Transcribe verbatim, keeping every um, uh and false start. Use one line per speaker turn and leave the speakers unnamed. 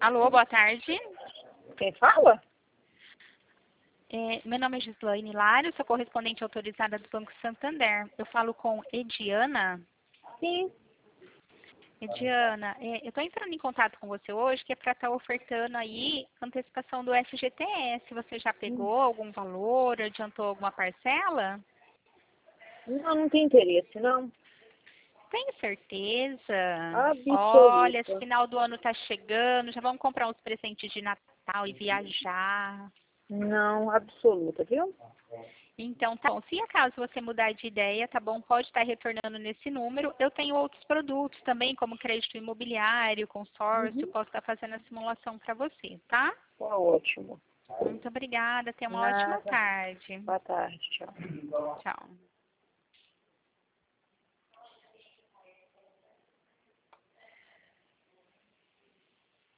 Alô, boa tarde.
Quem fala?
É, meu nome é Gislaine Hilário, sou correspondente autorizada do Banco Santander. Eu falo com Ediana.
Sim.
Ediana, é, eu estou entrando em contato com você hoje, que é para estar ofertando aí antecipação do F G T S. Você já pegou algum valor, adiantou alguma parcela?
Não, não tem interesse, não.
Tenho certeza. Olha, esse
Absoluta.
final do ano está chegando, já vamos comprar uns presentes de Natal e viajar.
Não, absoluta, viu?
Então, tá bom. Se acaso você mudar de ideia, tá bom? Pode estar retornando nesse número. Eu tenho outros produtos também, como crédito imobiliário, consórcio.
Uhum.
Posso estar fazendo a simulação para você, tá?
Tá ótimo.
Muito obrigada. Tenha uma ótima
Nada.
tarde.
Boa tarde, tchau.
Tchau.